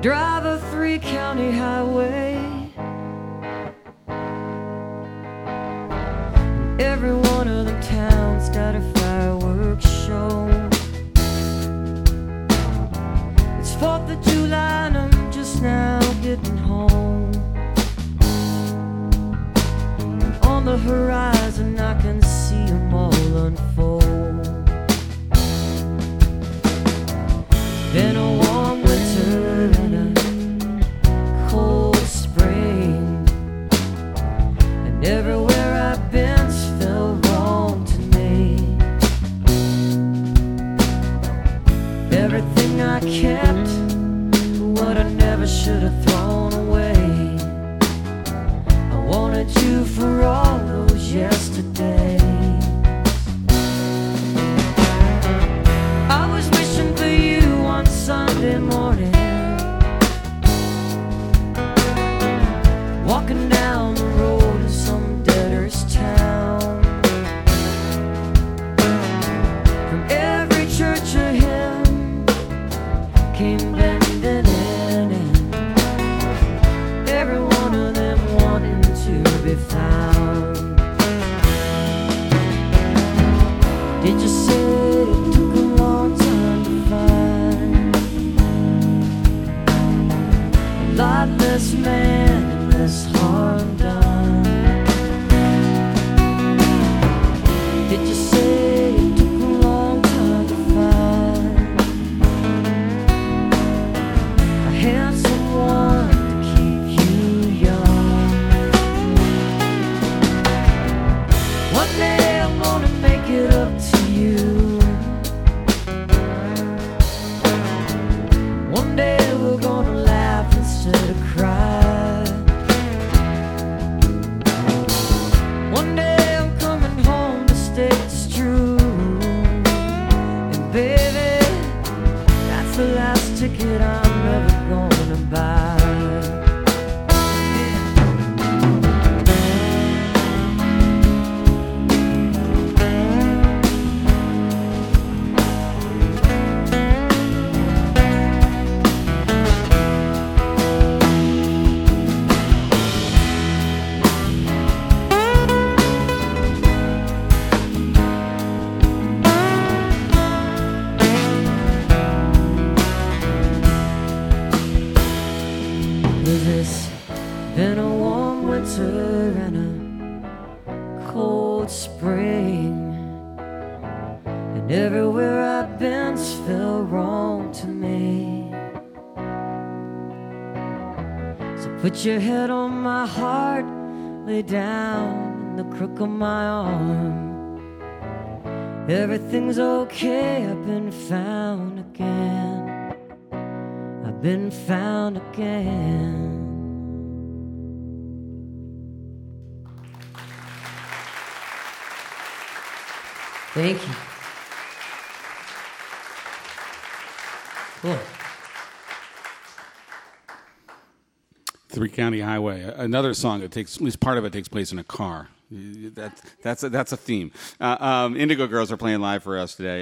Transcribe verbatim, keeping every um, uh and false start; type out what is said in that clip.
drive a three-county highway. Every one of them towns got a fireworks show. It's fourth of July and I'm just now getting home. On the horizon I can see them all unfold. Been a warm winter and a cold spring, and everywhere I've been's felt wrong to me. Everything I kept, what I never should have thrown away. I wanted you for all those yesterdays. I was wishing for you on Sunday morning, walking down the road in some debtor's town. From every church a hymn came bending in, and every one of them wanting to be found. Did you say it took a long time to find a lot less man and less harm done? Did you say it took a long time to find a handsome one to keep you young? One day I'm gonna make it up to you. One day we're gonna laugh instead of cry. One day I'm coming home to state it's true. And baby, that's the last ticket I'm ever gonna buy. It's been a warm winter and a cold spring, and everywhere I've been's felt wrong to me. So put your head on my heart, lay down in the crook of my arm. Everything's okay, I've been found again. I've been found again. Thank you. Cool. Three-County Highway, another song that takes, at least part of it takes place in a car. That, that's, a, that's a theme. Uh, um, Indigo Girls are playing live for us today.